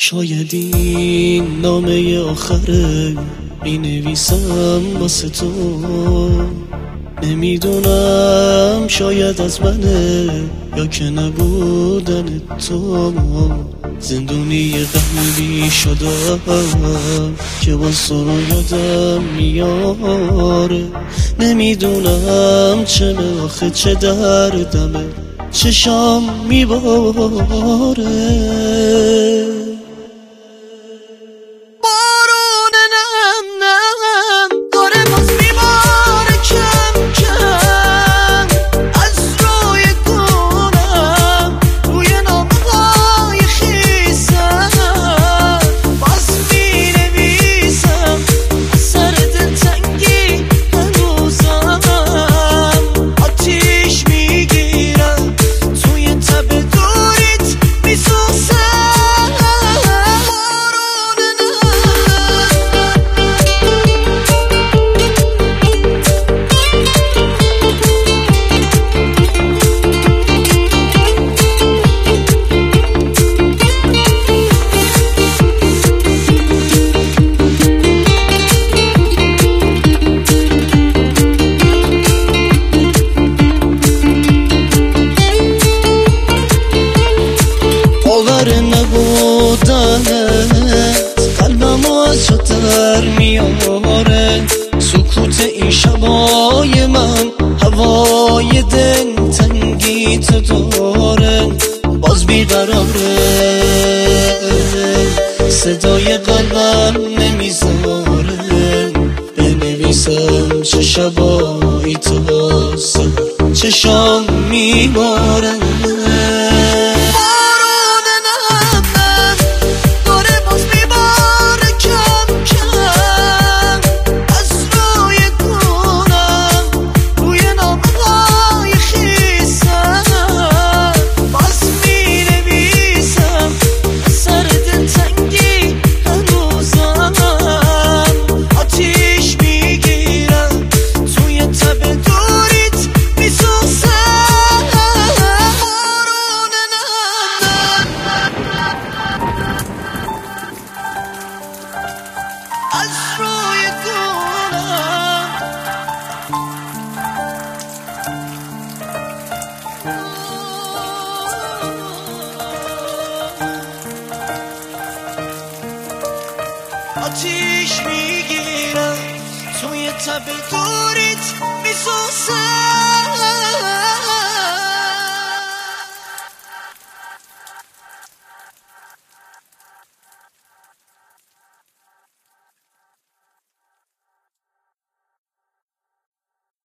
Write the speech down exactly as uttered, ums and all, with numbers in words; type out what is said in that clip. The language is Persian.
شاید این نامه آخره می نویسم واسه تو، نمیدونم شاید از منه یا که نبودن تو. زندونی قلبی شدم که باز تو رو یادم میاره، نمیدونم چه آخه چه دردمه چشام میباره. باور نبودنت قلبم از جا در میاره، سکوت این شبای من هوای دل تنگی تو داره. باز بیقراره صدای قلبم نمیذاره بنویسم چه شبایی تو واسه چشام میباره. آتیش میگیرم توی تب دوریت میسوزم.